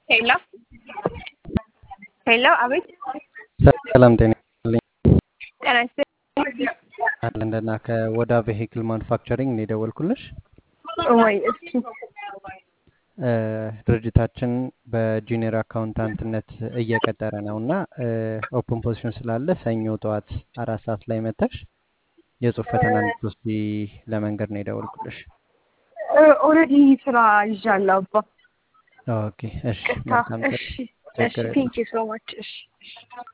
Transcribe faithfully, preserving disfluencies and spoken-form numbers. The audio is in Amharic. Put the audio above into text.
ሄሎ ሄሎ አቤት ሰላም ጤና ይስጥልኝ። ጤና ይስጥልኝ። አለንደና ከወዳ ቬሂክል ማኑፋክቸሪንግ ነው የደወልኩልሽ። ወይ እስኪ ድርጅታችን በጁኒየር አካውንታንትነት እየቀጠረ ነውና ኦፕን ፖዚሽን ስላለ ሰኞ ጠዋት አራት ሰዓት ላይ መተሽ የጽሁፍ ፈተና እንድትወስጂ ለመንገድ ነው የደወልኩልሽ። ኦልሬዲ ስራ ይዣለሁ አባ። ኦኬ እሺ መልካም እሺ እሺ ቴንክ ዩ ሶ ማች እሺ